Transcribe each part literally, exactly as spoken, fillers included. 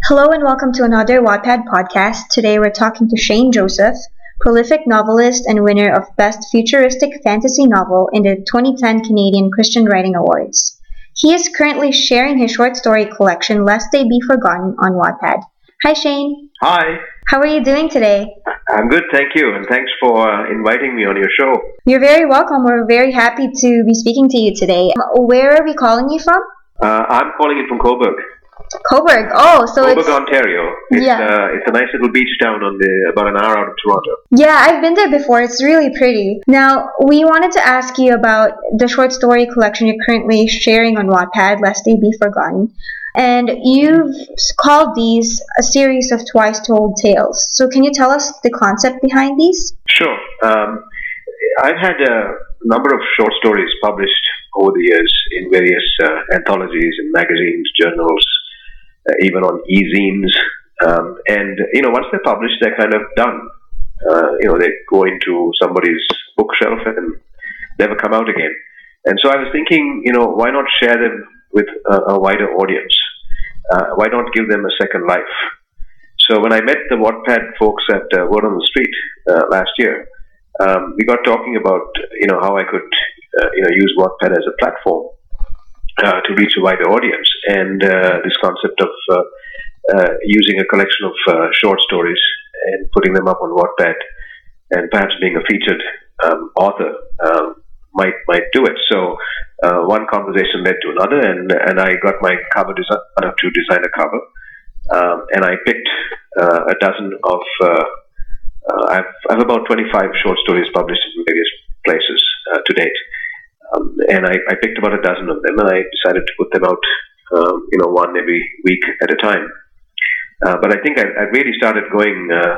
Hello and welcome to another Wattpad podcast. Today we're talking to Shane Joseph, prolific novelist and winner of Best Futuristic Fantasy Novel in the twenty ten Canadian Christian Writing Awards. He is currently sharing his short story collection Lest They Be Forgotten on Wattpad. Hi Shane. Hi. How are you doing today? I'm good, thank you, and thanks for uh, inviting me on your show. You're very welcome. We're very happy to be speaking to you today. Um, Where are we calling you from? Uh, I'm calling you from Coburg. Coburg. Oh, so Coburg, it's... Ontario. It's, Yeah. uh, it's a nice little beach town on the about an hour out of Toronto. Yeah, I've been there before. It's really pretty. Now, we wanted to ask you about the short story collection you're currently sharing on Wattpad, Lest They Be Forgotten. And you've called these a series of twice told tales. So can you tell us the concept behind these? Sure. Um, I've had a number of short stories published over the years in various uh, anthologies and magazines, journals, uh, even on e-zines. Um, and, you know, once they're published, they're kind of done. Uh, you know, they go into somebody's bookshelf and never come out again. And so I was thinking, you know, why not share them with a, a wider audience? Uh, why not give them a second life? So when I met the Wattpad folks at uh, Word on the Street uh, last year, um, we got talking about, you know, how I could, uh, you know, use Wattpad as a platform uh, to reach a wider audience. And uh, this concept of uh, uh, using a collection of uh, short stories and putting them up on Wattpad and perhaps being a featured um, author um, might might do it. So uh, one conversation led to another, and and I got my cover designer to design a cover, um, and I picked uh, a dozen of. Uh, uh, I've, I have about twenty-five short stories published in various places uh, to date, um, and I, I picked about a dozen of them, and I decided to put them out, um, you know, one every week at a time. Uh, but I think I, I really started going. Uh,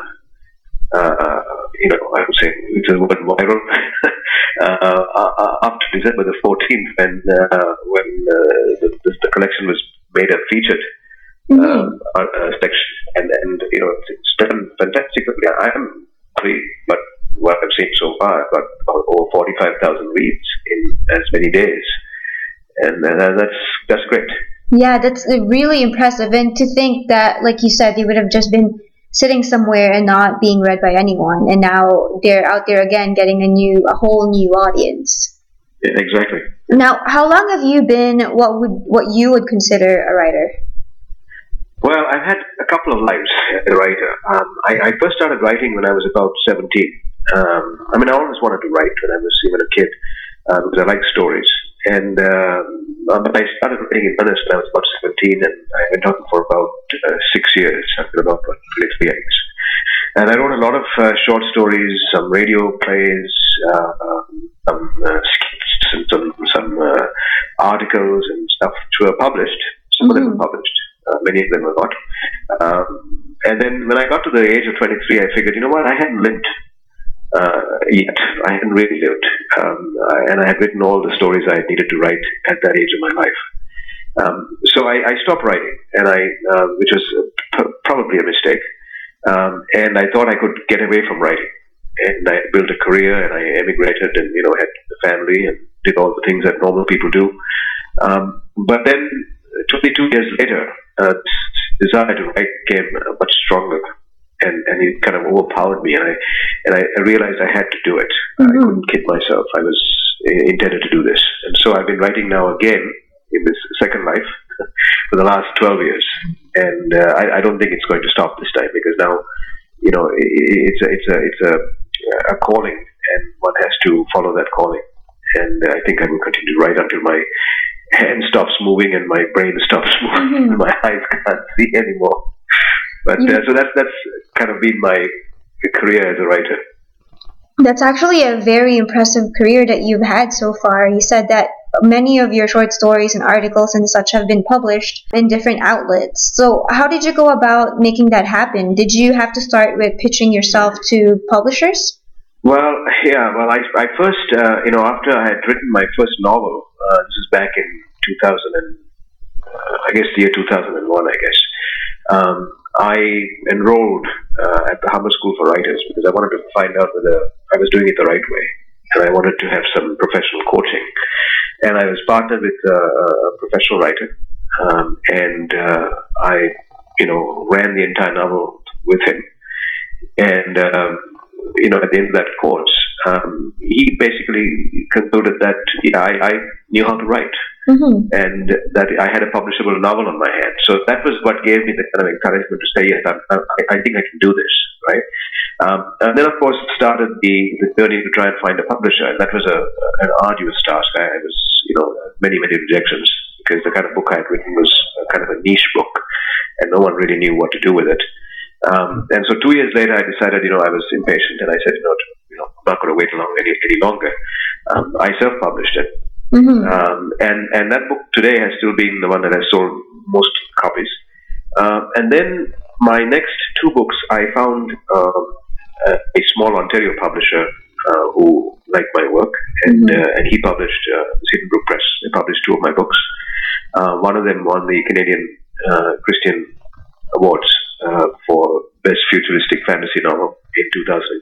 Uh, you know, I would say it's a word viral uh, uh, up to December the fourteenth, when uh, when uh, the, the, the collection was made a featured Mm-hmm. uh, uh, section, and and you know it's done fantastically. I am happy, but what I've seen so far, I've got about over forty-five thousand reads in as many days, and uh, that's that's great. Yeah, that's really impressive. And to think that, like you said, they would have just been sitting somewhere and not being read by anyone, and now they're out there again getting a new a whole new audience. Yeah, exactly. Now, how long have you been what would what you would consider a writer? Well, I've had a couple of lives as a writer. Um, I, I first started writing when I was about seventeen. Um, I mean, I always wanted to write when I was even a kid uh, because I like stories. And uh, but I started writing in earnest when I was about seventeen, and I went on for about uh, six years, after about twenty-three years. And I wrote a lot of uh, short stories, some radio plays, uh, um, some uh, skits, and some some uh, articles and stuff which were published. Some mm-hmm. of them were published, uh, many of them were not. Um, and then when I got to the age of twenty-three, I figured, you know what, I hadn't lived. Uh, yet. I hadn't really lived, um, and I had written all the stories I needed to write at that age of my life. Um, so I, I stopped writing, and I, uh, which was p- probably a mistake. Um, and I thought I could get away from writing, and I built a career, and I emigrated, and you know, had a family, and did all the things that normal people do. Um, but then, twenty-two years later, uh, this desire to write became much stronger. And, and it kind of overpowered me, and I and I, I realized I had to do it. Mm-hmm. I couldn't kid myself. I was intended to do this, and so I've been writing now again in this second life for the last twelve years, and uh, I, I don't think it's going to stop this time, because now, you know, it, it's a it's a it's a, a calling, and one has to follow that calling. And I think I will continue to write until my hand stops moving and my brain stops moving, mm-hmm. and my eyes can't see anymore. But uh, so that's that's kind of been my career as a writer. That's actually a very impressive career that you've had so far. You said that many of your short stories and articles and such have been published in different outlets. So how did you go about making that happen? Did you have to start with pitching yourself to publishers? Well, yeah. Well, I I first uh, you know after I had written my first novel, uh, this is back in two thousand and uh, I guess the year two thousand one, I guess. Um, I enrolled uh, at the Humber School for Writers because I wanted to find out whether I was doing it the right way, and I wanted to have some professional coaching. And I was partnered with uh, a professional writer, um, and uh, I you know, ran the entire novel with him. And, um, you know, at the end of that course, um, he basically concluded that yeah, I, I knew how to write. Mm-hmm. And that I had a publishable novel on my hand. So that was what gave me the kind of encouragement to say, yes, I, I, I think I can do this, right? Um, and then, of course, started the, the journey to try and find a publisher. And that was a, an arduous task. I, I was, you know, many, many rejections because the kind of book I had written was a kind of a niche book and no one really knew what to do with it. Um, and so two years later, I decided, you know, I was impatient and I said, you know, you know I'm not going to wait long any, any longer. Um, I self-published it. Mm-hmm. Um, and, and that book today has still been the one that has sold most copies. Um, and then my next two books, I found um, a, a small Ontario publisher uh, who liked my work, and mm-hmm. uh, and he published uh, Sedenbrook Press. They published two of my books. Uh, one of them won the Canadian uh, Christian Awards uh, for Best Futuristic Fantasy Novel in two thousand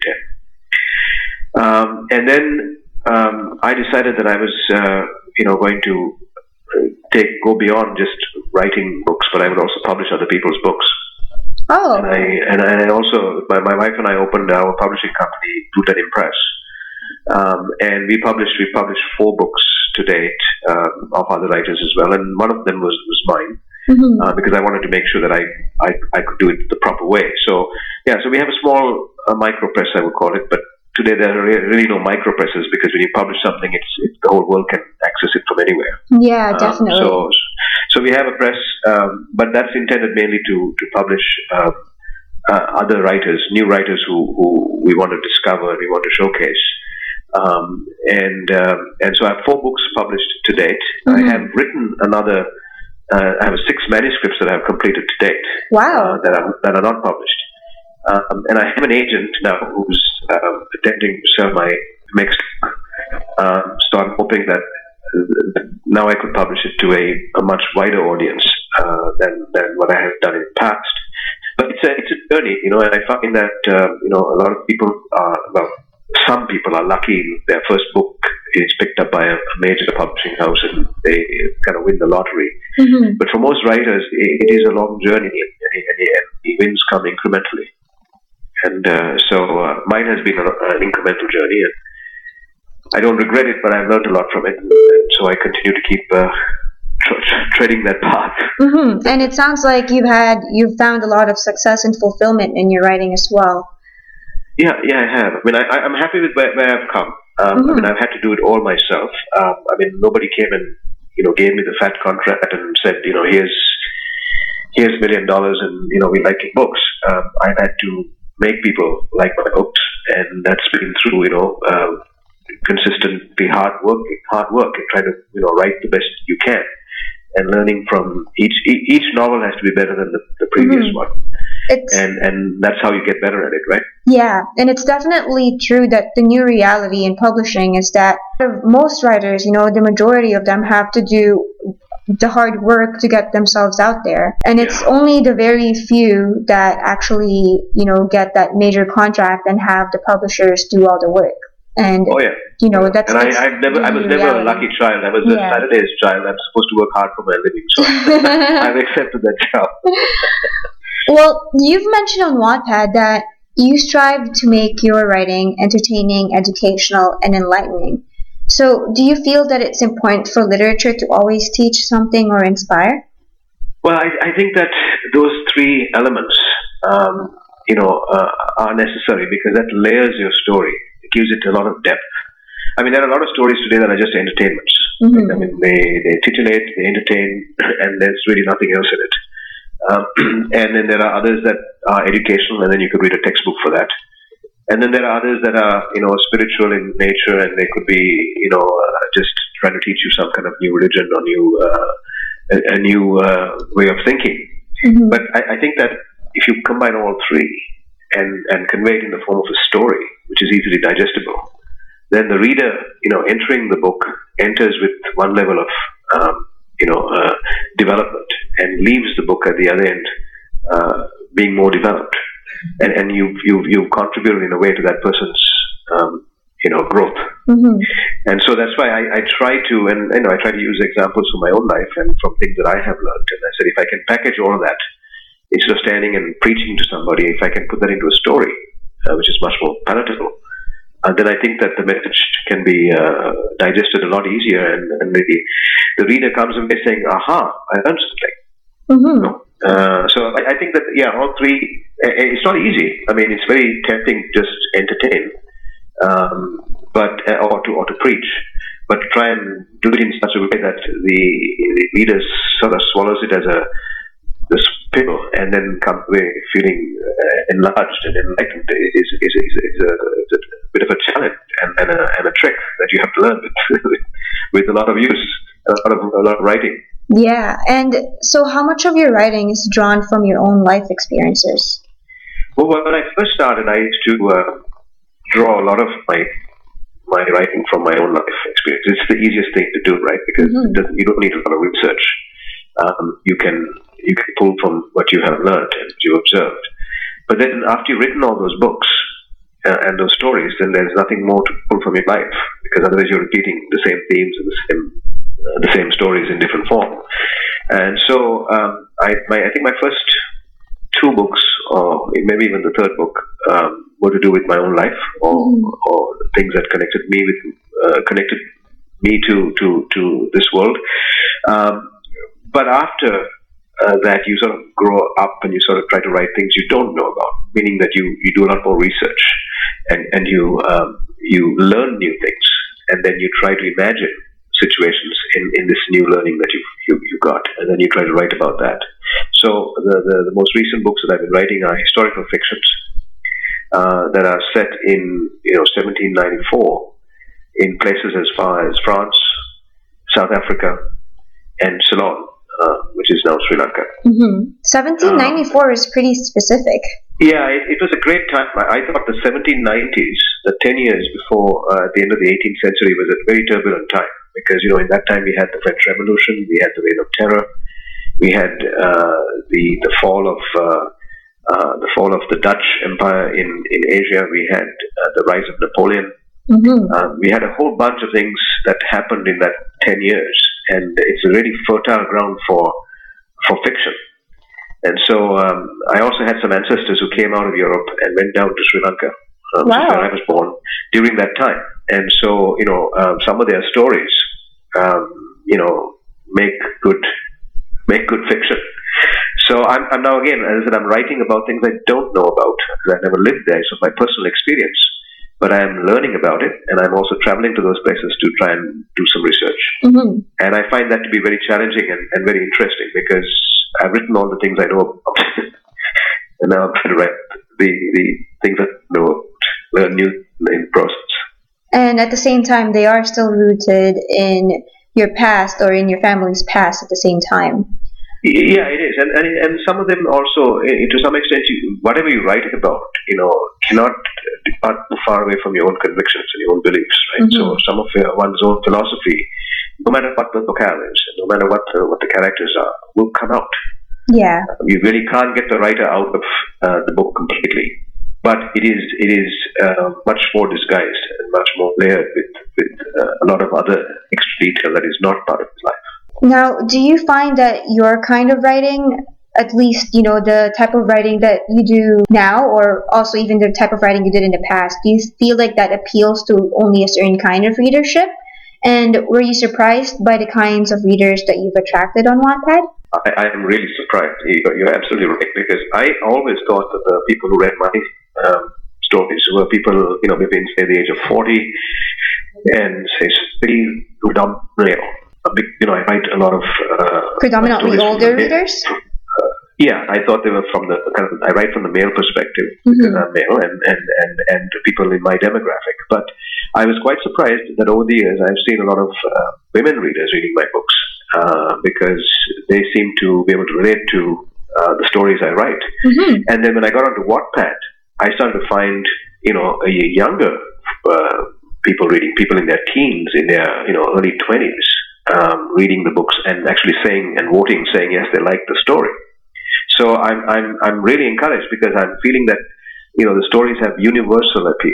ten. Um, and then um, I decided that I was, uh, you know, going to take go beyond just writing books, but I would also publish other people's books. Oh. And I and I also my, my wife and I opened our publishing company, Bhutan Impress, um, and we published we published four books to date um, of other writers as well, and one of them was was mine. Mm-hmm. Uh, because I wanted to make sure that I, I I could do it the proper way. So yeah, so we have a small uh, micro press, I would call it, but today there are really no micro presses because when you publish something, it's, it's the whole world can access it from anywhere. Yeah, definitely. Um, so so we have a press, um, but that's intended mainly to to publish uh, uh, other writers, new writers who, who we want to discover, we want to showcase. Um, and um, and so I have four books published to date. Mm-hmm. I have written another. Uh, I have six manuscripts that I have completed to date. Wow. Uh, that are that are not published, um, and I have an agent now who's uh, attempting to sell my next. Uh, so I'm hoping that uh, now I could publish it to a, a much wider audience uh, than than what I have done in the past. But it's a it's a journey, you know, and I find that uh, you know a lot of people are well, some people are lucky their first book is picked up by a major publishing house and they kind of win the lottery. Mm-hmm. But for most writers, it, it is a long journey, and, and, and the wins come incrementally. And uh, so uh, mine has been an, an incremental journey, and I don't regret it, but I've learned a lot from it. And so I continue to keep uh, tr- treading that path. Mm-hmm. And it sounds like you've had you've found a lot of success and fulfillment in your writing as well. Yeah, yeah, I have. I mean, I, I'm happy with where, where I've come. Um, mm-hmm. I mean, I've had to do it all myself. Um, I mean, nobody came and, you know, gave me the fat contract and said, you know, here's here's a million dollars and, you know, we like your books. Um, I've had to make people like my books, and that's been through, you know, uh, consistently hard work, hard work and trying to, you know, write the best you can and learning from each each novel has to be better than the, the previous mm-hmm. one. It's, and and that's how you get better at it, right? Yeah, and it's definitely true that the new reality in publishing is that most writers, you know, the majority of them have to do the hard work to get themselves out there. And it's yeah. only the very few that actually, you know, get that major contract and have the publishers do all the work. And, oh, yeah. you know, that's... And I, I've never, I was never reality. a lucky child. I was yeah. a Saturday's child. I'm supposed to work hard for my living, so I've accepted that job. Well, you've mentioned on Wattpad that you strive to make your writing entertaining, educational, and enlightening. So, do you feel that it's important for literature to always teach something or inspire? Well, I, I think that those three elements, um, you know, uh, are necessary because that layers your story. It gives it a lot of depth. I mean, there are a lot of stories today that are just entertainments. Mm-hmm. I mean, they, they titillate, they entertain, and there's really nothing else in it. Um, and then there are others that are educational, and then you could read a textbook for that. And then there are others that are, you know, spiritual in nature, and they could be, you know, uh, just trying to teach you some kind of new religion or new, uh, a, a new uh, way of thinking. Mm-hmm. But I, I think that if you combine all three and, and convey it in the form of a story, which is easily digestible, then the reader, you know, entering the book enters with one level of, um, you know, uh, development and leaves the book at the other end uh, being more developed. And, and you've, you've, you've contributed in a way to that person's, um, you know, growth. Mm-hmm. And so that's why I, I try to, and, you know, I try to use examples from my own life and from things that I have learned. And I said, if I can package all of that instead of standing and preaching to somebody, if I can put that into a story, uh, which is much more palatable, uh, then I think that the message can be uh, digested a lot easier, and, and the, the reader comes away saying, aha, I learned something. Mm-hmm. You know? uh, so I, I think that, yeah, all three, it's not easy. I mean, it's very tempting to just entertain, um, but uh, or to or to preach, but try and do it in such a way that the, the reader sort of swallows it as a this pill, and then come away feeling uh, enlarged and enlightened. Is is is, is, a, is a bit of a challenge and, and, a, and a trick that you have to learn with, with a lot of use, a lot of a lot of writing. Yeah, and so how much of your writing is drawn from your own life experiences? Well, when I first started, I used to uh, draw a lot of my my writing from my own life experience. It's the easiest thing to do, right? Because Mm-hmm. it doesn't, you don't need a lot of research. Um, you can you can pull from what you have learned and what you observed. But then after you've written all those books uh, and those stories, then there's nothing more to pull from your life, because otherwise you're repeating the same themes and the same uh, the same stories in different form. And so um, I, my, I think my first two books, or maybe even the third book, um, were to do with my own life, or, Mm. or things that connected me with uh, connected me to to to this world. Um, but after uh, that, you sort of grow up and you sort of try to write things you don't know about, meaning that you, you do a lot more research, and and you um, you learn new things, and then you try to imagine situations in, in this new learning that you've, you, you got, and then you try to write about that. So the, the, the most recent books that I've been writing are historical fictions uh, that are set in, you know, seventeen ninety-four in places as far as France, South Africa, and Ceylon, uh, which is now Sri Lanka. Mm-hmm. seventeen ninety-four uh, is pretty specific. Yeah, it, it was a great time. I, I thought the seventeen nineties, the ten years before uh, the end of the eighteenth century, was a very turbulent time. Because, you know, in that time we had the French Revolution, we had the Reign of Terror, we had uh, the the fall of uh, uh, the fall of the Dutch Empire in, in Asia. We had uh, the rise of Napoleon. Mm-hmm. Uh, we had a whole bunch of things that happened in that ten years, and it's a really fertile ground for for fiction. And so um, I also had some ancestors who came out of Europe and went down to Sri Lanka, um, wow. where I was born, during that time. And so, you know, um, some of their stories, um, you know, make good make good fiction. So I'm, I'm now, again, as I said, I'm writing about things I don't know about, because I've never lived there. It's my personal experience. But I'm learning about it, and I'm also traveling to those places to try and do some research. Mm-hmm. And I find that to be very challenging and, and very interesting, because I've written all the things I know about. And now I'm trying to write the, the things I know about, learn new in process. And at the same time, they are still rooted in your past or in your family's past at the same time. Yeah, it is. And and, and some of them also, to some extent, you, whatever you write about, you know, cannot depart too far away from your own convictions and your own beliefs, right? Mm-hmm. So some of your, one's own philosophy, no matter what the locale is, no matter what the, what the characters are, will come out. Yeah. You really can't get the writer out of uh, the book completely. But it is it is uh, much more disguised and much more layered with, with uh, a lot of other extra detail that is not part of his life. Now, do you find that your kind of writing, at least, you know, the type of writing that you do now, or also even the type of writing you did in the past, do you feel like that appeals to only a certain kind of readership? And were you surprised by the kinds of readers that you've attracted on Wattpad? I, I am really surprised. You're absolutely right, because I always thought that the people who read my um, stories were people, you know, maybe in, say, the age of forty and, say, still predominant male. A big, you know, I write a lot of uh, predominantly older readers. Uh, yeah, I thought they were from the kind of. I write from the male perspective, mm-hmm. because I'm male, and, and, and, and people in my demographic. But I was quite surprised that over the years I've seen a lot of uh, women readers reading my books, uh, because they seem to be able to relate to uh, the stories I write. Mm-hmm. And then when I got onto Wattpad, I started to find, you know, a younger uh, people reading, people in their teens, in their, you know, early twenties. Um, reading the books and actually saying and voting, saying yes, they like the story. So I'm I'm I'm really encouraged, because I'm feeling that, you know, the stories have universal appeal.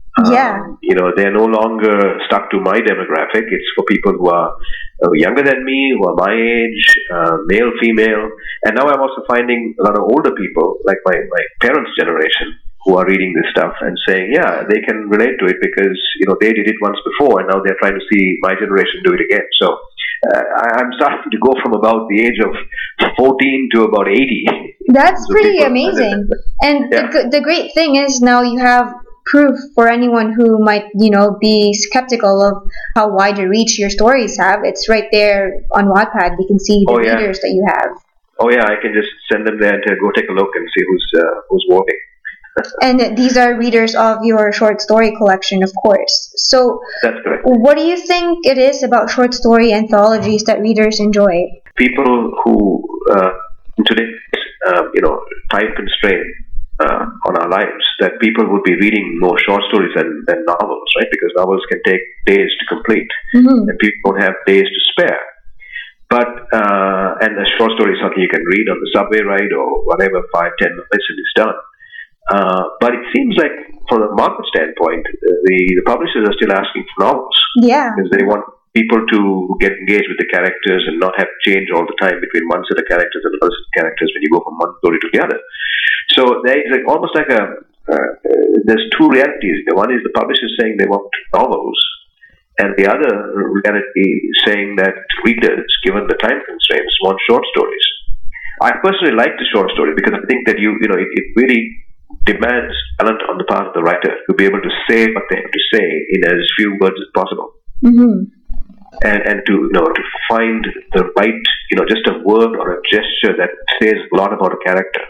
Um, Yeah. You know, they're no longer stuck to my demographic. It's for people who are uh, younger than me, who are my age, uh, male, female. And now I'm also finding a lot of older people, like my, my parents' generation, who are reading this stuff and saying, yeah, they can relate to it because, you know, they did it once before and now they're trying to see my generation do it again. So uh, I, I'm starting to go from about the age of fourteen to about eighty. That's So pretty people- amazing. And Yeah. the, the great thing is now you have proof for anyone who might, you know, be skeptical of how wide a reach your stories have. It's right there on Wattpad. You can see the Oh, yeah. readers that you have. Oh yeah, I can just send them there to go take a look and see who's uh, who's working. And these are readers of your short story collection, of course. So That's correct. what do you think it is about short story anthologies that readers enjoy? People who uh, in today's uh, you know time constraint uh, on our lives, that people would be reading more short stories than, than novels, right? Because novels can take days to complete, Mm-hmm. and people don't have days to spare. But uh, and a short story is something you can read on the subway ride or whatever, five, ten minutes, and it's done. Uh, but it seems like, from a market standpoint, the, the publishers are still asking for novels Yeah. because they want people to get engaged with the characters and not have to change all the time between one set of characters and another set of characters when you go from one story to the other. So there's like almost like a uh, uh, there's two realities. The one is the publishers saying they want novels, and the other reality is saying that readers, given the time constraints, want short stories. I personally like the short story because I think that you you know it, it really demands talent on the part of the writer to be able to say what they have to say in as few words as possible. Mm-hmm. And, and to you know to find the right you know just a word or a gesture that says a lot about a character,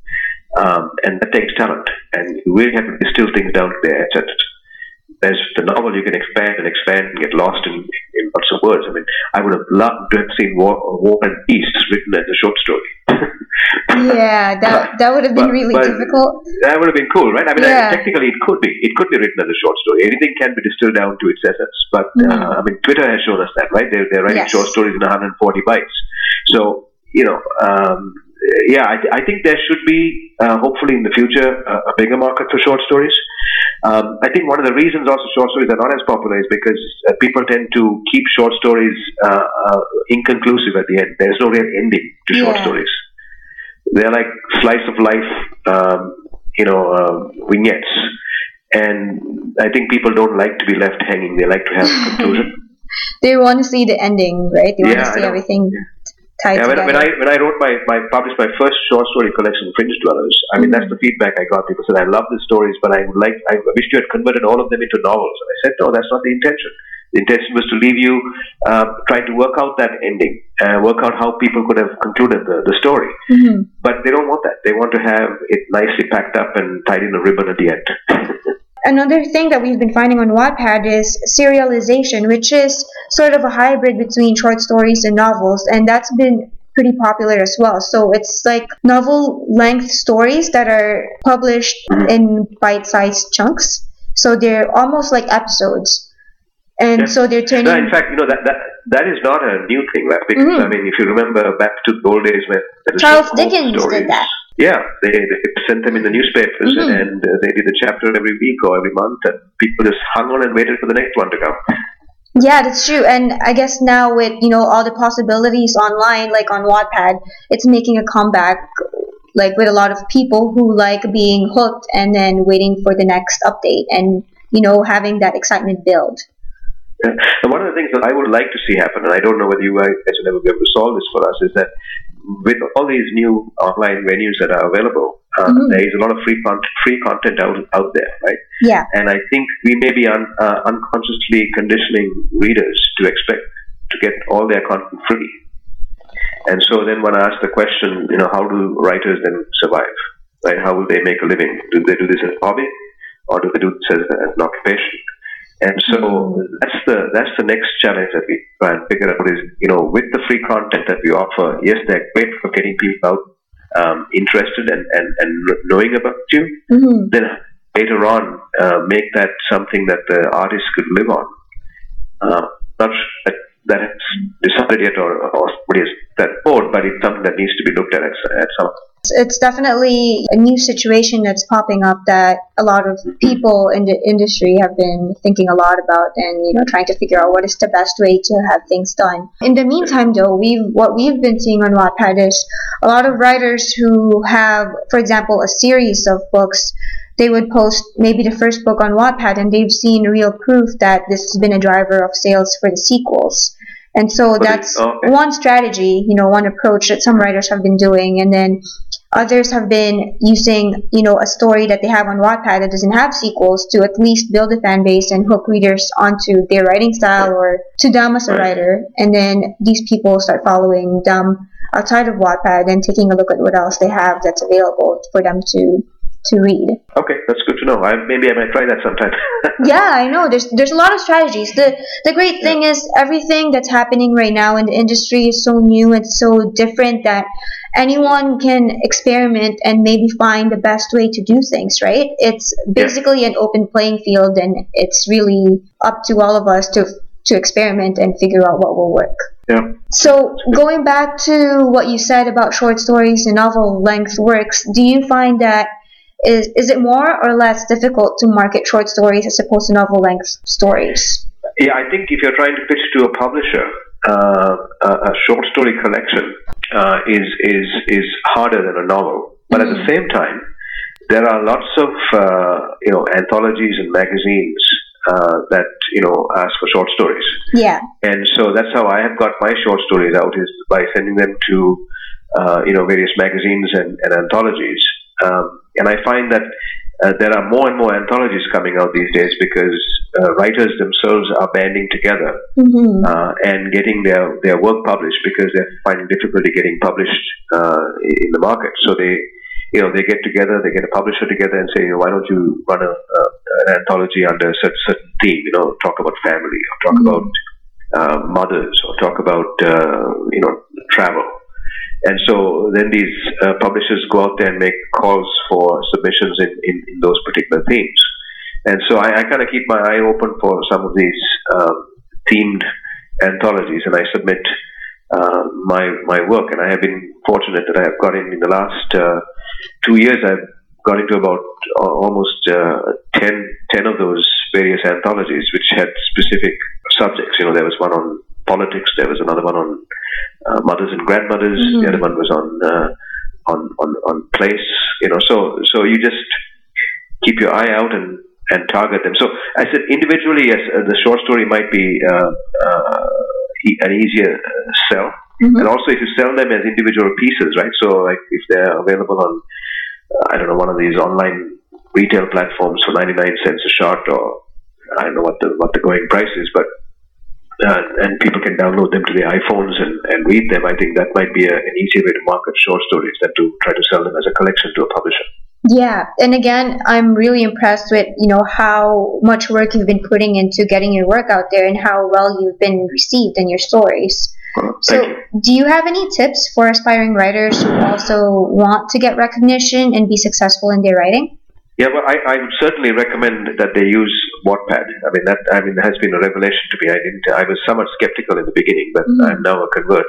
um, and that takes talent. And you really have to distill things down to their essence. As the novel, you can expand and expand and get lost in, in lots of words. I mean, I would have loved to have seen War, War and Peace written as a short story. Yeah, that that would have been But- really but difficult. That would have been cool, right? I mean, Yeah. I, technically, it could be. It could be written as a short story. Anything can be distilled down to its essence. But Mhm. uh, I mean, Twitter has shown us that, right? They're, they're writing Yes. short stories in one hundred forty bytes. So, you know, um, yeah, I, th- I think there should be, uh, hopefully in the future, uh, a bigger market for short stories. Um, I think one of the reasons also short stories are not as popular is because uh, people tend to keep short stories uh, uh, inconclusive at the end. There's no real ending to short Yeah. stories. They're like slice of life, um, you know, uh, vignettes. And I think people don't like to be left hanging. They like to have a conclusion. They want to see the ending, right? They want Yeah, to I see know. everything tied Yeah, when, together. when I when I wrote my, my published my first short story collection, Fringe Dwellers, I mean Mhm. that's the feedback I got. People said, "I love the stories, but I would like I wish you had converted all of them into novels." And I said, "No, that's not the intention. The intention was to leave you uh, trying to work out that ending, uh, work out how people could have concluded the, the story. Mhm. But they don't want that. They want to have it nicely packed up and tied in a ribbon at the end." Another thing that we've been finding on Wattpad is serialization, which is sort of a hybrid between short stories and novels, and that's been pretty popular as well. So it's like novel-length stories that are published in bite-sized chunks. So they're almost like episodes. And Yeah. so they're turning... No, in fact, you know that that, that is not a new thing, right? Because Mhm. I mean, if you remember back to the old days when there was Charles some Dickens old stories, did that. Yeah, they, they sent them in the newspapers, Mhm. and, and uh, they did a chapter every week or every month, and people just hung on and waited for the next one to come. Yeah, that's true. And I guess now with, you know, all the possibilities online, like on Wattpad, it's making a comeback, like with a lot of people who like being hooked and then waiting for the next update and, you know, having that excitement build. Yeah. And one of the things that I would like to see happen, and I don't know whether you guys will ever be able to solve this for us, is that with all these new online venues that are available, uh, Mhm. there is a lot of free content, free content out out there, right? Yeah. And I think we may be un, uh, unconsciously conditioning readers to expect to get all their content free. And so then when I ask the question, you know, how do writers then survive? Right? How will they make a living? Do they do this as a hobby, or do they do this as, as an occupation? And so that's the that's the next challenge that we try and figure out is, you know, with the free content that we offer, yes, they're great for getting people out um, interested and, and, and knowing about you. Mm-hmm. Then later on, uh, make that something that the artist could live on. Uh, not that that it's decided yet or, or somebody has that board, but it's something that needs to be looked at at, at some It's definitely a new situation that's popping up that a lot of people in the industry have been thinking a lot about, and you know, trying to figure out what is the best way to have things done. In the meantime, though, we've what we've been seeing on Wattpad is a lot of writers who have, for example, a series of books. They would post maybe the first book on Wattpad, and they've seen real proof that this has been a driver of sales for the sequels. And so that's okay. One strategy, you know, one approach that some writers have been doing. And then others have been using, you know, a story that they have on Wattpad that doesn't have sequels to at least build a fan base and hook readers onto their writing style or to them as a writer. And then these people start following them outside of Wattpad and taking a look at what else they have that's available for them to to read. Okay, that's good to know. I, maybe I might try that sometime. Yeah, I know. There's there's a lot of strategies. The the great thing yeah. is everything that's happening right now in the industry is so new and so different that anyone can experiment and maybe find the best way to do things, right? It's basically yeah. an open playing field, and it's really up to all of us to to experiment and figure out what will work. Yeah. So going back to what you said about short stories and novel length works, do you find that Is is it more or less difficult to market short stories as opposed to novel length stories? Yeah, I think if you're trying to pitch to a publisher, uh, a, a short story collection uh, is is is harder than a novel. But mm-hmm. at the same time, there are lots of uh, you know anthologies and magazines uh, that you know ask for short stories. Yeah, and so that's how I have got my short stories out, is by sending them to uh, you know various magazines and, and anthologies. Um, and I find that uh, there are more and more anthologies coming out these days because uh, writers themselves are banding together mm-hmm. uh, and getting their, their work published because they're finding difficulty getting published uh, in the market. So they, you know, they get together, they get a publisher together and say, why don't you run a, a, an anthology under a certain, certain theme? You know, talk about family, or talk mm-hmm. about uh, mothers, or talk about uh, you know travel. And so then these uh, publishers go out there and make calls for submissions in, in, in those particular themes. And so I, I kind of keep my eye open for some of these um, themed anthologies, and I submit uh, my my work. And I have been fortunate that I have got in in the last uh, two years. I've got into about uh, almost uh, ten, ten of those various anthologies, which had specific subjects. You know, there was one on politics. There was another one on uh, mothers and grandmothers. Mm-hmm. The other one was on, uh, on on on place. You know, so so you just keep your eye out and, and target them. So I said individually, yes, uh, the short story might be uh, uh, e- an easier uh, sell, mm-hmm. and also if you sell them as individual pieces, right? So like if they're available on uh, I don't know one of these online retail platforms for ninety-nine cents a shot, or I don't know what the what the going price is, but Uh, and people can download them to their iPhones and, and read them. I think that might be a, an easier way to market short stories than to try to sell them as a collection to a publisher. Yeah, and again, I'm really impressed with, you know, how much work you've been putting into getting your work out there and how well you've been received in your stories. Well, so, you. do you have any tips for aspiring writers who also want to get recognition and be successful in their writing? Yeah, well, I, I would certainly recommend that they use Wattpad. I mean, that I mean has been a revelation to me. I didn't. I was somewhat skeptical in the beginning, but mm-hmm. I'm now a convert.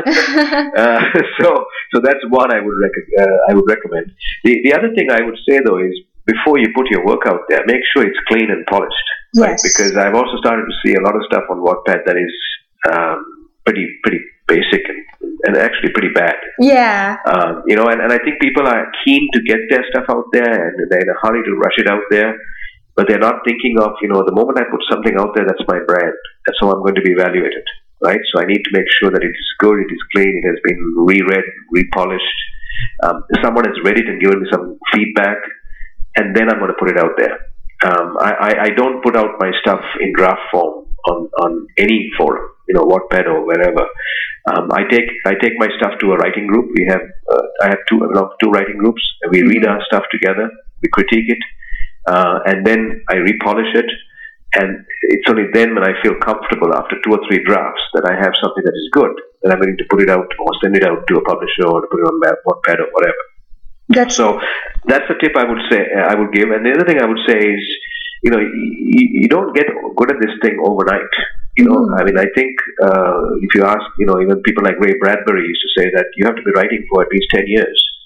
uh, so, so that's one I would rec- uh, I would recommend. The the other thing I would say though is before you put your work out there, make sure it's clean and polished. Yes. Right? Because I've also started to see a lot of stuff on Wattpad that is um, pretty pretty basic and, and actually pretty bad. Yeah. Um, you know, and, and I think people are keen to get their stuff out there, and they're in a hurry to rush it out there. But they're not thinking of, you know, the moment I put something out there, that's my brand. That's how I'm going to be evaluated, right? So I need to make sure that it is good, it is clean, it has been reread, repolished. Um, someone has read it and given me some feedback, and then I'm going to put it out there. Um, I, I, I don't put out my stuff in draft form on, on any forum, you know, Wattpad or wherever. Um, I take I take my stuff to a writing group. We have uh, I have two I belong to two writing groups, and we read our stuff together. We critique it. Uh, and then I repolish it, and it's only then when I feel comfortable after two or three drafts that I have something that is good, that I'm willing to put it out or send it out to a publisher or to put it on Wattpad or whatever. That's so that's the tip I would say I would give. And the other thing I would say is, you know, you, you don't get good at this thing overnight. You know, mm. I mean, I think uh, if you ask, you know, even people like Ray Bradbury used to say that you have to be writing for at least ten years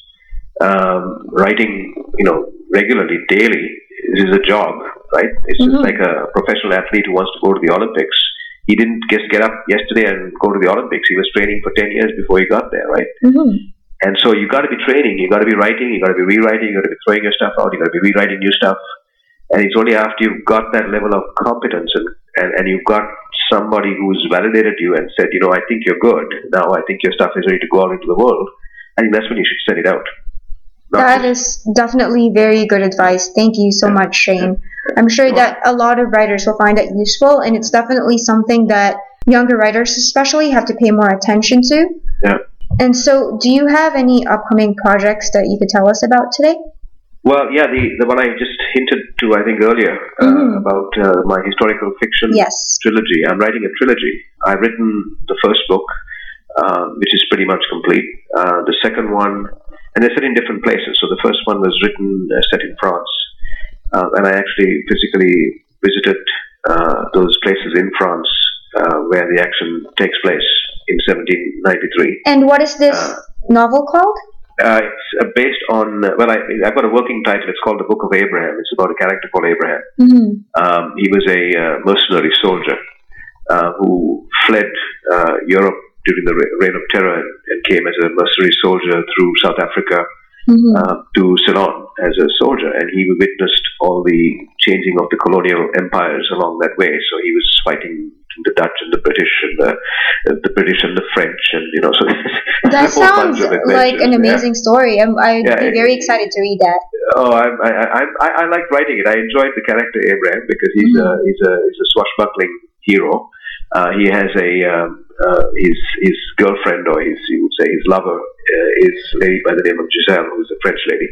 um, writing, you know, regularly, daily, is a job, right? It's mm-hmm. just like a professional athlete who wants to go to the Olympics. He didn't just get up yesterday and go to the Olympics. He was training for ten years before he got there, right? Mm-hmm. And so you got to be training, you got to be writing, you got to be rewriting, you got to be throwing your stuff out, you got to be rewriting new stuff. And it's only after you've got that level of competence and, and, and you've got somebody who's validated you and said, you know, I think you're good. Now I think your stuff is ready to go out into the world. I think that's when you should send it out. Not that is definitely very good advice. Thank you so yeah. much, Shane. Yeah. I'm sure that a lot of writers will find it useful, and it's definitely something that younger writers especially have to pay more attention to. Yeah. And so, do you have any upcoming projects that you could tell us about today? Well, yeah, the, the one I just hinted to, I think, earlier, uh, mm-hmm. about uh, my historical fiction yes. trilogy. I'm writing a trilogy. I've written the first book, uh, which is pretty much complete. Uh, the second one, and they're set in different places. So the first one was written, uh, set in France. Uh, and I actually physically visited uh, those places in France uh, where the action takes place in seventeen ninety-three. And what is this uh, novel called? Uh, it's uh, based on, uh, well, I, I've got a working title. It's called The Book of Abraham. It's about a character called Abraham. Mm-hmm. Um, he was a uh, mercenary soldier uh, who fled uh, Europe during the Reign of Terror and, and came as a mercenary soldier through South Africa mm-hmm. uh, to Ceylon as a soldier. And he witnessed all the changing of the colonial empires along that way. So he was fighting the Dutch and the British and the, uh, the British and the French, and you know, so that sounds like an amazing yeah. story. I'm, I'd yeah, be very excited to read that. Oh, I, I, I, I like writing it. I enjoyed the character Abraham because he's mm-hmm. a he's a he's a swashbuckling hero. Uh, he has a um, uh, his his girlfriend, or his you would say his lover, uh, is a lady by the name of Giselle, who is a French lady,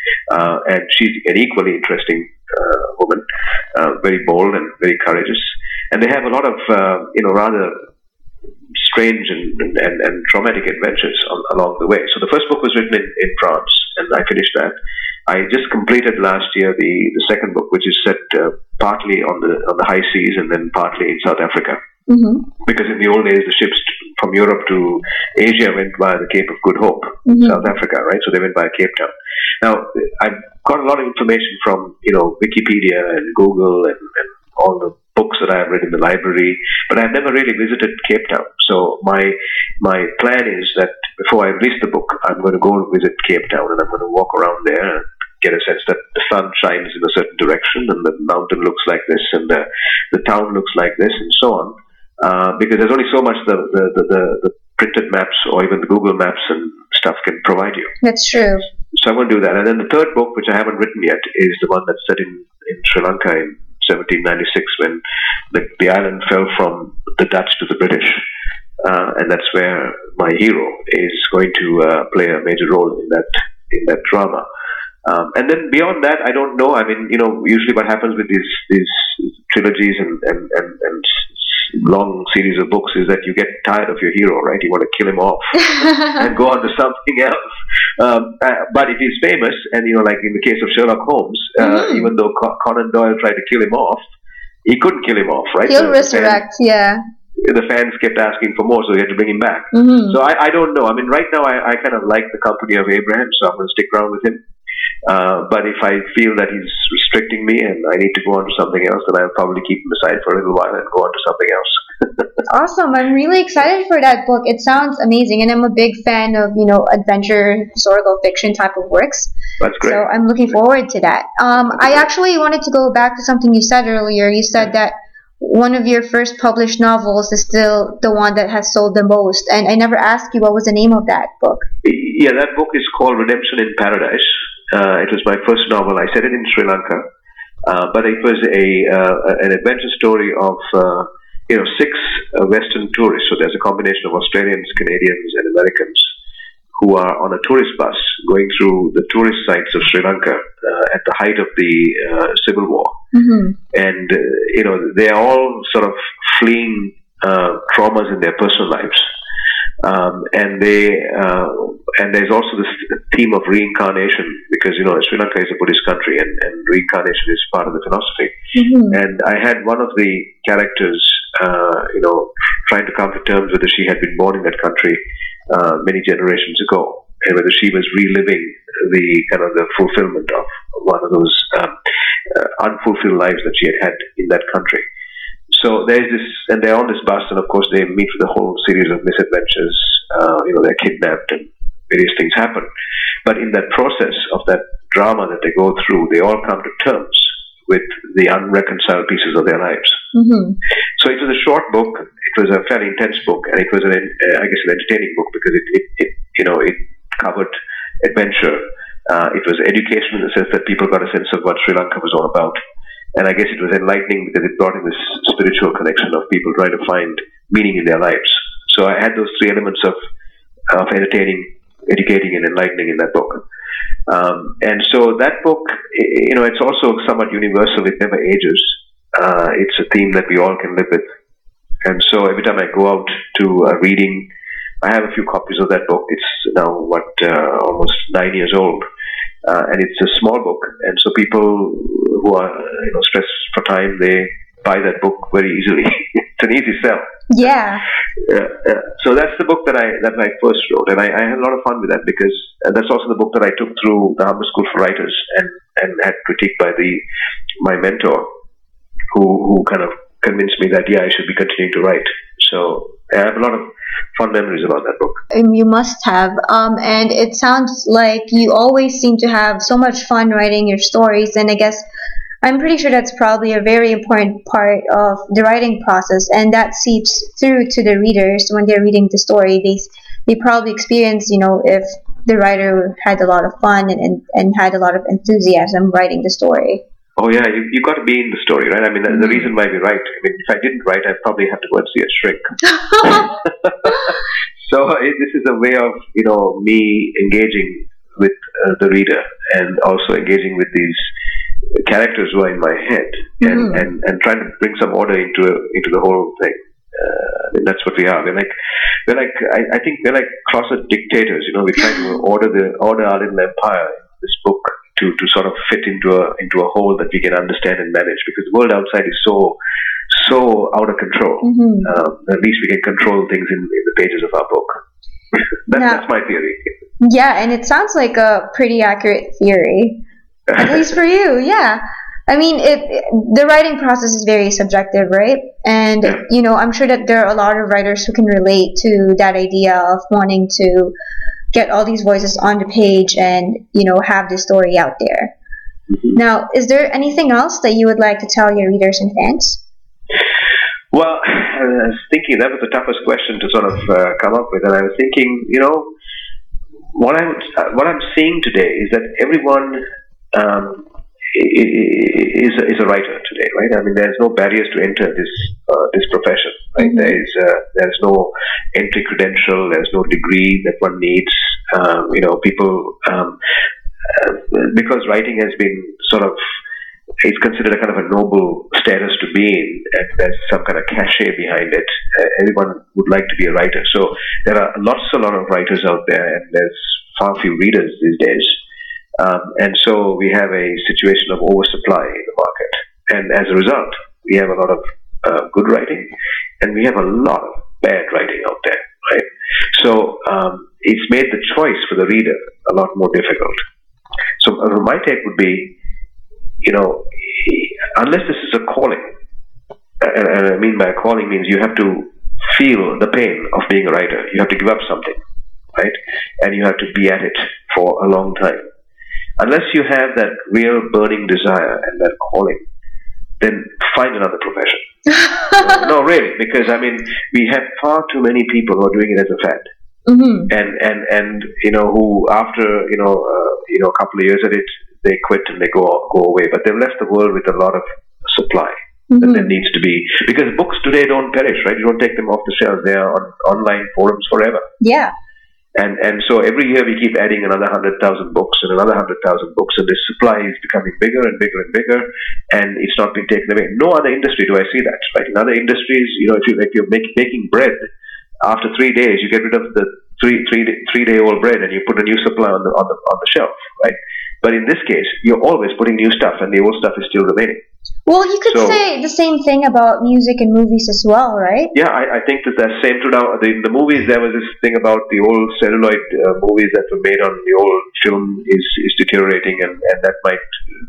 uh, and she's an equally interesting uh, woman, uh, very bold and very courageous. And they have a lot of, uh, you know, rather strange and, and, and traumatic adventures on, along the way. So the first book was written in, in France, and I finished that. I just completed last year the, the second book, which is set uh, partly on the on the high seas and then partly in South Africa. Mm-hmm. Because in the old days, the ships from Europe to Asia went by the Cape of Good Hope, mm-hmm. South Africa, right? So they went by Cape Town. Now, I've got a lot of information from, you know, Wikipedia and Google and, and all the books that I have read in the library, but I've never really visited Cape Town. So my my plan is that before I release the book, I'm going to go visit Cape Town, and I'm going to walk around there and get a sense that the sun shines in a certain direction, and the mountain looks like this, and the, the town looks like this, and so on. Uh, because there's only so much the, the, the, the, the printed maps or even the Google Maps and stuff can provide you. That's true. So I'm going to do that. And then the third book, which I haven't written yet, is the one that's set in, in Sri Lanka in seventeen ninety-six, when the, the island fell from the Dutch to the British, uh, and that's where my hero is going to uh, play a major role in that in that drama. Um, and then beyond that, I don't know. I mean, you know, usually what happens with these these trilogies and and, and, and long series of books is that you get tired of your hero, right? You want to kill him off and go on to something else. Um, uh, but if he's famous, and you know, like in the case of Sherlock Holmes, uh, mm-hmm. even though Con- Conan Doyle tried to kill him off, he couldn't kill him off, right? He'll the, resurrect, the fans, yeah. The fans kept asking for more, so they had to bring him back. Mm-hmm. So I, I don't know. I mean, right now I, I kind of like the company of Abraham, so I'm going to stick around with him. Uh, but if I feel that he's restricting me and I need to go on to something else, then I'll probably keep him aside for a little while and go on to something else. Awesome. I'm really excited for that book. It sounds amazing, and I'm a big fan of, you know, adventure, historical fiction type of works. That's great. So I'm looking forward to that. Um, I actually wanted to go back to something you said earlier. You said that one of your first published novels is still the one that has sold the most, and I never asked you what was the name of that book. Yeah, that book is called Redemption in Paradise. Uh, it was my first novel. I set it in Sri Lanka, uh, but it was a uh, an adventure story of uh, you know six uh, Western tourists. So there's a combination of Australians, Canadians, and Americans who are on a tourist bus going through the tourist sites of Sri Lanka uh, at the height of the uh, Civil War, mm-hmm. and uh, you know they are all sort of fleeing uh, traumas in their personal lives. Um, and they uh, and there's also this theme of reincarnation, because you know Sri Lanka is a Buddhist country, and, and reincarnation is part of the philosophy. Mm-hmm. And I had one of the characters, uh, you know, trying to come to terms with that she had been born in that country uh, many generations ago, and whether she was reliving the kind of the fulfillment of one of those um, uh, unfulfilled lives that she had had in that country. So there's this, and they're on this bus, and of course they meet with a whole series of misadventures. Uh, you know, they're kidnapped and various things happen. But in that process of that drama that they go through, they all come to terms with the unreconciled pieces of their lives. Mm-hmm. So it was a short book. It was a fairly intense book, and it was an, uh, I guess, an entertaining book because it, it, it you know, it covered adventure. Uh, it was educational in the sense that people got a sense of what Sri Lanka was all about. And I guess it was enlightening because it brought in this spiritual connection of people trying to find meaning in their lives. So I had those three elements of, of entertaining, educating, and enlightening in that book. Um, and so that book, you know, it's also somewhat universal. It never ages. Uh, it's a theme that we all can live with. And so every time I go out to a reading, I have a few copies of that book. It's now, what, uh, almost nine years old. Uh, and it's a small book, and so people who are, you know, stressed for time, they buy that book very easily. It's an easy sell. Yeah. Uh, uh, so that's the book that I that I first wrote, and I, I had a lot of fun with that because uh, that's also the book that I took through the Humber School for Writers and, and had critiqued by the my mentor, who who kind of convinced me that yeah, I should be continuing to write. So I have a lot of fun memories about that book. Um, you must have. Um, and it sounds like you always seem to have so much fun writing your stories. And I guess I'm pretty sure that's probably a very important part of the writing process. And that seeps through to the readers when they're reading the story. They, they probably experience, you know, if the writer had a lot of fun and, and, and had a lot of enthusiasm writing the story. Oh yeah, you you got to be in the story, right? I mean, the, the reason why we write. I mean, if I didn't write, I'd probably have to go and see a shrink. So uh, this is a way of, you know, me engaging with uh, the reader and also engaging with these characters who are in my head, and, mm-hmm. and, and trying to bring some order into into the whole thing. Uh, I mean, that's what we are. We're like we're like I, I think we're like closet dictators. You know, we're trying to order the order our little empire. This book. To, to sort of fit into a into a hole that we can understand and manage, because the world outside is so so out of control. Mm-hmm. Um, at least we can control things in, in the pages of our book. that, now, that's my theory. Yeah, and it sounds like a pretty accurate theory, at least for you. Yeah, I mean, it, it the writing process is very subjective, right? And yeah. you know, I'm sure that there are a lot of writers who can relate to that idea of wanting to get all these voices on the page and, you know, have the story out there. Mm-hmm. Now, is there anything else that you would like to tell your readers and fans? Well, I was thinking that was the toughest question to sort of uh, come up with, and I was thinking, you know, what I would, uh, what I'm seeing today is that everyone um, is a, is a writer today, right? I mean, there's no barriers to enter this uh, this profession, right? Mm-hmm. There is uh, there's no entry credential, there's no degree that one needs. Um, you know, people um, uh, because writing has been sort of, it's considered a kind of a noble status to be in, and there's some kind of cachet behind it. Uh, everyone would like to be a writer, so there are lots a lot of writers out there, and there's far few readers these days. Um, and so we have a situation of oversupply in the market. And as a result, we have a lot of uh, good writing, and we have a lot of bad writing out there, right? So um, it's made the choice for the reader a lot more difficult. So uh, my take would be, you know, unless this is a calling, and, and I mean by calling means you have to feel the pain of being a writer. You have to give up something, right? And you have to be at it for a long time. Unless you have that real burning desire and that calling, then find another profession. uh, no, really, because I mean, we have far too many people who are doing it as a fad, mm-hmm. and and and you know, who after you know uh, you know a couple of years at it, they quit and they go go away. But they've left the world with a lot of supply mm-hmm. that there needs to be, because books today don't perish, right? You don't take them off the shelves; they are on online forums forever. Yeah. And and so every year we keep adding another hundred thousand books and another hundred thousand books, and this supply is becoming bigger and bigger and bigger, and it's not being taken away. No other industry do I see that, right? In other industries, you know, if you if you're make, baking bread, after three days you get rid of the three three three day old bread and you put a new supply on the on the on the shelf, right? But in this case, you're always putting new stuff, and the old stuff is still remaining. Well, you could So- say the same thing about music and movies as well, right? Yeah, I, I think that that's same true now. In the movies, there was this thing about the old celluloid uh, movies that were made on the old film is, is deteriorating, and, and that might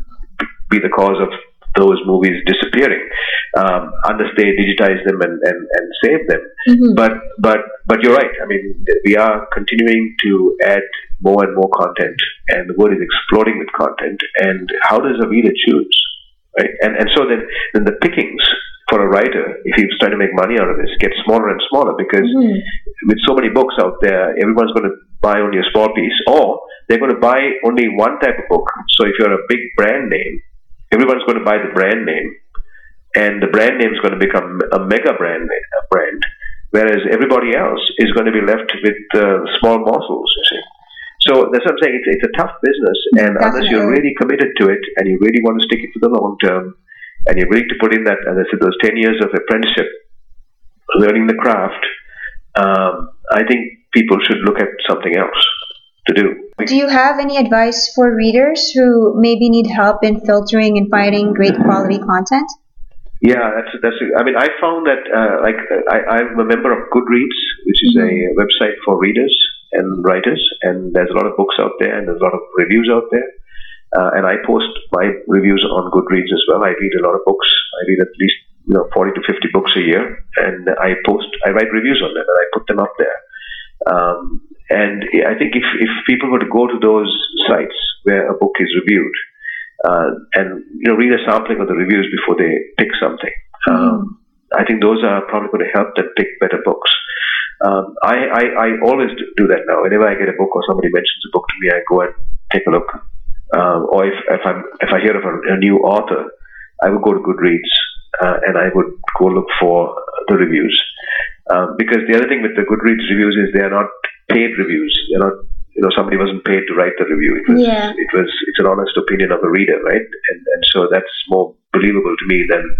be the cause of those movies disappearing um, unless they digitize them and, and, and save them. Mm-hmm. But but but you're right. I mean, we are continuing to add more and more content, and the world is exploding with content. And how does a reader choose? Right? And and so then then the pickings for a writer, if he's trying to make money out of this, get smaller and smaller because Mm-hmm. with so many books out there, everyone's going to buy only a small piece, or they're going to buy only one type of book. So if you're a big brand name, everyone's going to buy the brand name, and the brand name is going to become a mega brand, a brand, whereas everybody else is going to be left with uh, small morsels. You see. So that's what I'm saying. It's, it's a tough business, and unless you're Definitely. really committed to it and you really want to stick it for the long term, and you're willing to put in that, as I said, those ten years of apprenticeship, learning the craft, um, I think people should look at something else to do. Do you have any advice for readers who maybe need help in filtering and finding great quality content? Yeah, that's that's. I mean, I found that uh, like I, I'm a member of Goodreads, which is a website for readers and writers, and there's a lot of books out there, and there's a lot of reviews out there. Uh, and I post my reviews on Goodreads as well. I read a lot of books. I read at least you know forty to fifty books a year, and I post, I write reviews on them, and I put them up there. Um, and I think if if people were to go to those sites where a book is reviewed, uh, and you know read a sampling of the reviews before they pick something, um, I think those are probably going to help them pick better books. Um, I, I I always do that now. Whenever I get a book or somebody mentions a book to me, I go and take a look. Um, or if if I if I hear of a, a new author, I would go to Goodreads uh, and I would go look for the reviews. Um, because the other thing with the Goodreads reviews is they are not paid reviews. They're not, you know, somebody wasn't paid to write the review. It was, Yeah. it was, it's an honest opinion of a reader, right? And and so that's more believable to me than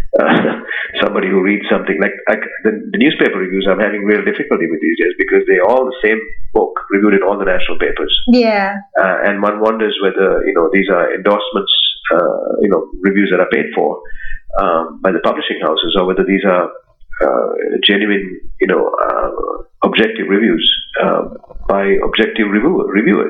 uh, somebody who reads something like, like the, the newspaper reviews. I'm having real difficulty with these days because they're all the same book reviewed in all the national papers, Yeah. uh, and one wonders whether you know these are endorsements, uh, you know, reviews that are paid for um, by the publishing houses, or whether these are uh, genuine, you know, uh, objective reviews uh, by objective review- reviewers.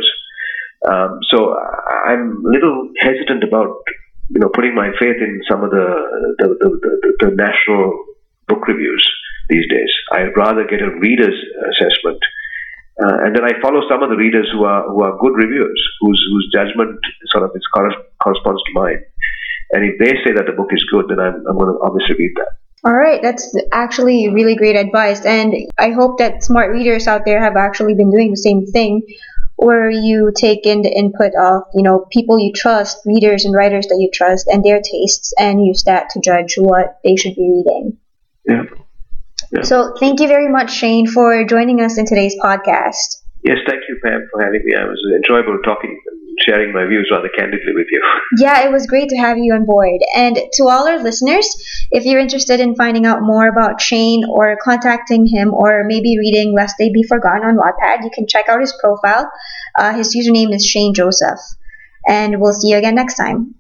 Um, so I- I'm a little hesitant about, you know, putting my faith in some of the the, the, the, the national book reviews these days. I'd rather get a reader's assessment, uh, and then I follow some of the readers who are who are good reviewers, whose whose judgment sort of is corres- corresponds to mine. And if they say that the book is good, then I'm I'm going to obviously read that. All right, that's actually really great advice, and I hope that smart readers out there have actually been doing the same thing, where you take in the input of, you know, people you trust, readers and writers that you trust, and their tastes, and use that to judge what they should be reading. Yeah. Yeah. So thank you very much, Shane, for joining us in today's podcast. Yes, thank you, Pam, for having me. I was enjoyable talking and sharing my views rather candidly with you. Yeah, it was great to have you on board. And to all our listeners, if you're interested in finding out more about Shane or contacting him or maybe reading Lest They Be Forgotten on Wattpad, you can check out his profile. Uh, his username is Shane Joseph. And we'll see you again next time.